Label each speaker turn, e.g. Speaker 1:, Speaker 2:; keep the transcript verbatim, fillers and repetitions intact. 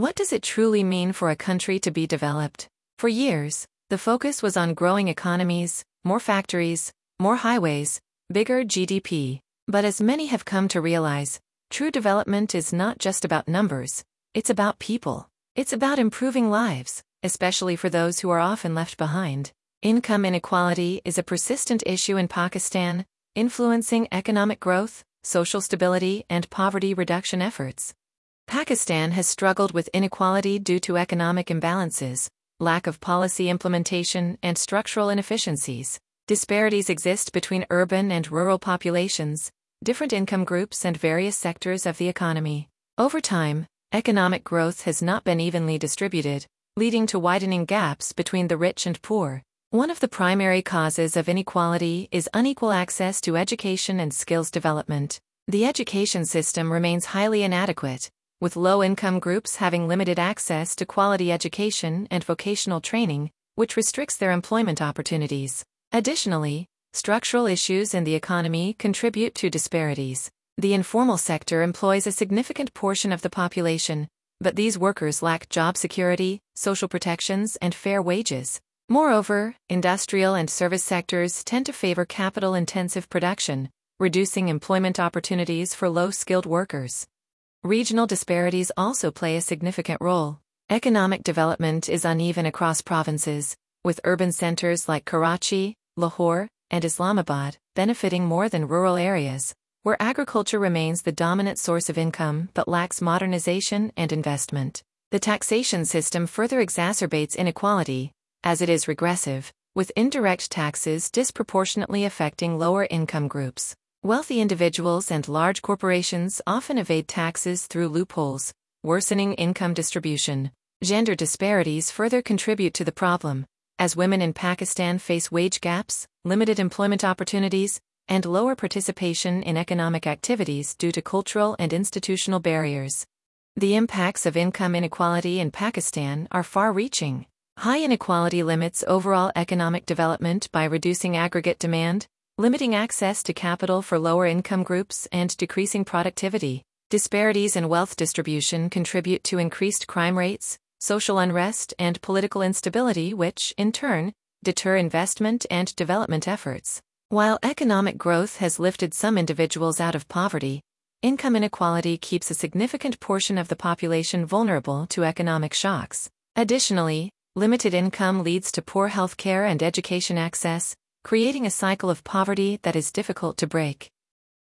Speaker 1: What does it truly mean for a country to be developed? For years, the focus was on growing economies, more factories, more highways, bigger G D P. But as many have come to realize, true development is not just about numbers, it's about people. It's about improving lives, especially for those who are often left behind. Income inequality is a persistent issue in Pakistan, influencing economic growth, social stability, and poverty reduction efforts. Pakistan has struggled with inequality due to economic imbalances, lack of policy implementation, and structural inefficiencies. Disparities exist between urban and rural populations, different income groups, and various sectors of the economy. Over time, economic growth has not been evenly distributed, leading to widening gaps between the rich and poor. One of the primary causes of inequality is unequal access to education and skills development. The education system remains highly inadequate, with low-income groups having limited access to quality education and vocational training, which restricts their employment opportunities. Additionally, structural issues in the economy contribute to disparities. The informal sector employs a significant portion of the population, but these workers lack job security, social protections, and fair wages. Moreover, industrial and service sectors tend to favor capital-intensive production, reducing employment opportunities for low-skilled workers. Regional disparities also play a significant role. Economic development is uneven across provinces, with urban centers like Karachi, Lahore, and Islamabad benefiting more than rural areas, where agriculture remains the dominant source of income but lacks modernization and investment. The taxation system further exacerbates inequality, as it is regressive, with indirect taxes disproportionately affecting lower income groups. Wealthy individuals and large corporations often evade taxes through loopholes, worsening income distribution. Gender disparities further contribute to the problem, as women in Pakistan face wage gaps, limited employment opportunities, and lower participation in economic activities due to cultural and institutional barriers. The impacts of income inequality in Pakistan are far-reaching. High inequality limits overall economic development by reducing aggregate demand, limiting access to capital for lower income groups, and decreasing productivity. Disparities in wealth distribution contribute to increased crime rates, social unrest, and political instability, which, in turn, deter investment and development efforts. While economic growth has lifted some individuals out of poverty, income inequality keeps a significant portion of the population vulnerable to economic shocks. Additionally, limited income leads to poor healthcare and education access, creating a cycle of poverty that is difficult to break.